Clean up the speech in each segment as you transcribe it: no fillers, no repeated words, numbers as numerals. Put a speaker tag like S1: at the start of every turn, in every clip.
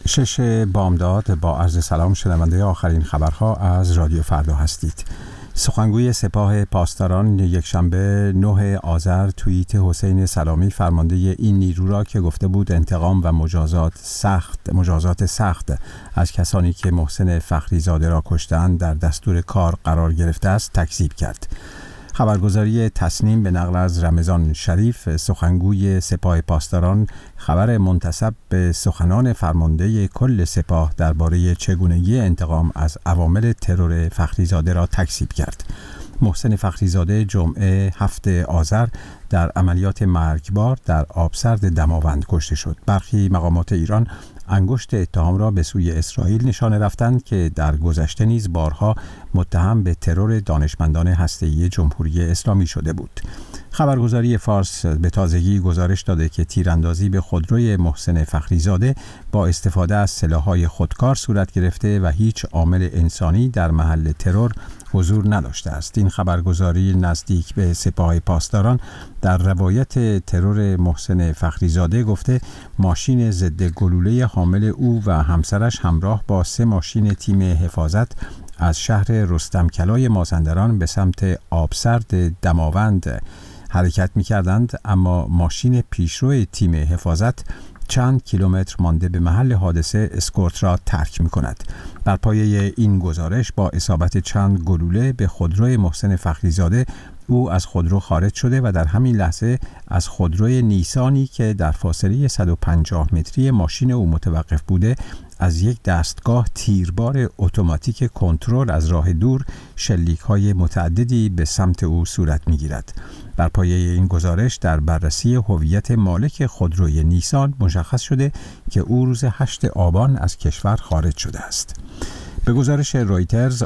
S1: 6 بامداد با عرض سلام شنونده آخرین خبرها از رادیو فردا هستید. سخنگوی سپاه پاسداران یکشنبه 9 آذر توییت حسین سلامی فرمانده این نیرو را که گفته بود انتقام و مجازات سخت از کسانی که محسن فخریزاده را کشتند در دستور کار قرار گرفته است تکذیب کرد. خبرگزاری تسنیم به نقل از رمضان شریف سخنگوی سپاه پاسداران خبر منتسب به سخنان فرمانده کل سپاه درباره چگونگی انتقام از عوامل ترور فخریزاده را تکذیب کرد. محسن فخریزاده جمعه 7 آذر در عملیات مرگبار در آبسرد دماوند کشته شد. برخی مقامات ایران انگشت اتهام را به سوی اسرائیل نشانه رفتند که در گذشته نیز بارها متهم به ترور دانشمندان هسته‌ای جمهوری اسلامی شده بود. خبرگزاری فارس به تازگی گزارش داده که تیراندازی به خودروی محسن فخریزاده با استفاده از سلاح‌های خودکار صورت گرفته و هیچ عامل انسانی در محل ترور حضور نداشته است. این خبرگزاری نزدیک به سپاه پاسداران در روایت ترور محسن فخریزاده گفته ماشین ضد گلوله حامل او و همسرش همراه با 3 ماشین تیم حفاظت از شهر رستمکلای مازندران به سمت آبسرد دماوند حرکت می‌کردند، اما ماشین پیشرو تیم حفاظت چند کیلومتر مانده به محل حادثه اسکورت را ترک می‌کند. بر پایه این گزارش با اصابت چند گلوله به خودروی محسن فخریزاده او از خودرو خارج شده و در همین لحظه از خودروی نیسانی که در فاصله 150 متری ماشین او متوقف بوده از یک دستگاه تیربار اتوماتیک کنترل از راه دور شلیک‌های متعددی به سمت او صورت می‌گیرد. بر پایه این گزارش در بررسی هویت مالک خودروی نیسان مشخص شده که او روز 8 آبان از کشور خارج شده است. به گزارش رویترز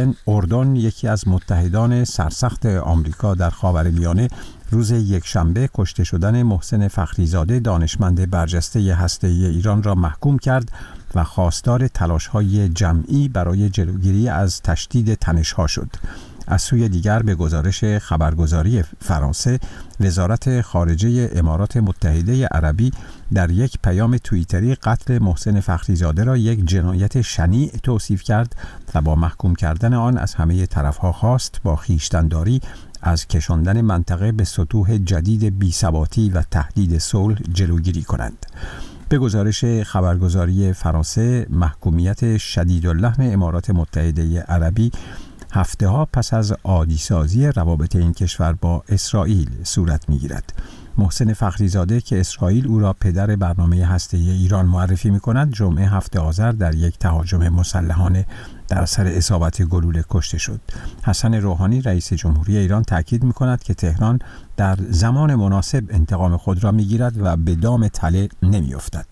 S1: اردن یکی از متحدان سرسخت آمریکا در خاورمیانه روز یکشنبه کشته شدن محسن فخریزاده دانشمند برجسته هسته‌ای ایران را محکوم کرد و خواستار تلاش‌های جمعی برای جلوگیری از تشدید تنش‌ها شد. از سوی دیگر به گزارش خبرگزاری فرانسه وزارت خارجه امارات متحده عربی در یک پیام توییتری قتل محسن فخریزاده را یک جنایت شنیع توصیف کرد و با محکوم کردن آن از همه طرف‌ها خواست با خویشتن‌داری از کشاندن منطقه به سطوح جدید بی‌ثباتی و تهدید صلح جلوگیری کنند. به گزارش خبرگزاری فرانسه محکومیت شدیداللحن امارات متحده عربی هفته‌ها پس از عادی‌سازی روابط این کشور با اسرائیل صورت می‌گیرد. محسن فخریزاده که اسرائیل او را پدر برنامه هسته‌ای ایران معرفی می‌کند، جمعه 7 آذر در یک تهاجم مسلحانه در اثر اصابت گلوله کشته شد. حسن روحانی رئیس جمهوری ایران تاکید می‌کند که تهران در زمان مناسب انتقام خود را می‌گیرد و به دام تله نمی‌افتد.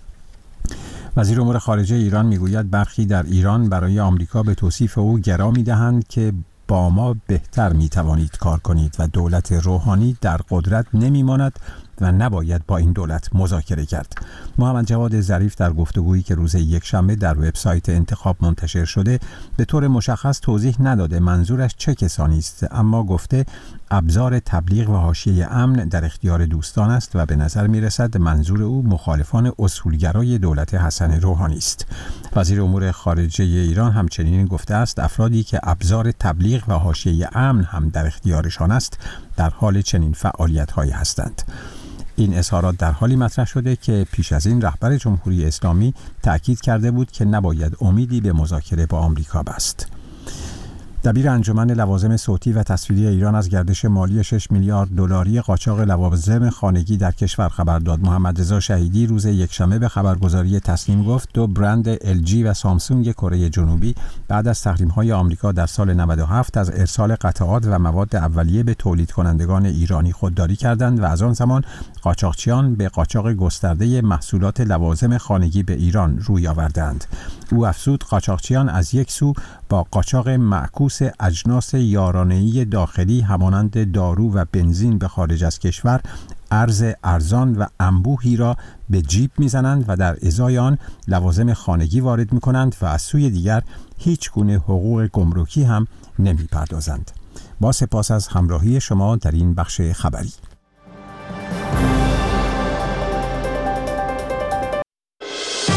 S1: وزیر امور خارجه ایران میگوید برخی در ایران برای آمریکا به توصیف او گرا می‌دهند که با ما بهتر می‌توانید کار کنید و دولت روحانی در قدرت نمی‌ماند و نباید با این دولت مذاکره کرد. محمد جواد ظریف در گفتگویی که روز یکشنبه در وبسایت انتخاب منتشر شده به طور مشخص توضیح نداده منظورش چه کسانی است، اما گفته ابزار تبلیغ و حاشیه امن در اختیار دوستان است و به نظر می‌رسد منظور او مخالفان اصولگرای دولت حسن روحانی است. وزیر امور خارجه ایران همچنین گفته است افرادی که ابزار تبلیغ و حاشیه امن هم در اختیارشان است در حال چنین فعالیت‌هایی هستند. این اظهارات در حالی مطرح شده که پیش از این رهبر جمهوری اسلامی تأکید کرده بود که نباید امیدی به مذاکره با آمریکا بست. دبیر انجمن لوازم صوتی و تصویری ایران از گردش مالی 6 میلیارد دلاری قاچاق لوازم خانگی در کشور خبر داد. محمد رضا شهیدی روز یکشنبه به خبرگزاری تسنیم گفت 2 برند LG و سامسونگ کره جنوبی بعد از تحریم‌های آمریکا در سال 97 از ارسال قطعات و مواد اولیه به تولید کنندگان ایرانی خودداری کردند و از آن زمان قاچاقچیان به قاچاق گسترده محصولات لوازم خانگی به ایران روی آوردند. او افزود قاچاقچیان از یک سو با قاچاق معکوس اجناس یارانه‌ای داخلی همانند دارو و بنزین به خارج از کشور ارز ارزان و انبوهی را به جیب میزنند و در ازای آن لوازم خانگی وارد میکنند و از سوی دیگر هیچ گونه حقوق گمرکی هم نمیپردازند. با سپاس از همراهی شما در این بخش خبری.